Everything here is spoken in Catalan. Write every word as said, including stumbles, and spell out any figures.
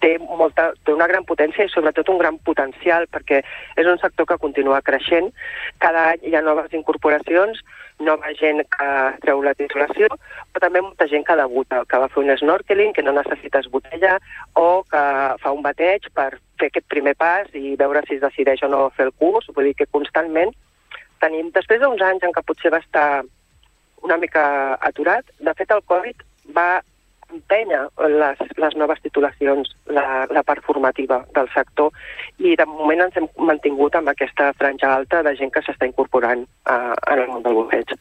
té, molta, té una gran potència i sobretot un gran potencial, perquè és un sector que continua creixent. Cada any hi ha noves incorporacions, nova gent que treu la titulació, però també molta gent que debuta, que va fer un snorkeling, que no necessites botella, o que fa un bateig per fer aquest primer pas i veure si es decideix o no fer el curs. Vull dir que constantment tenim, després d'uns anys en què potser va estar una mica aturat, de fet el Covid va empènyer les, les noves titulacions, la, la part formativa del sector, i de moment ens hem mantingut amb aquesta franja alta de gent que s'està incorporant a, en el món del bufeig.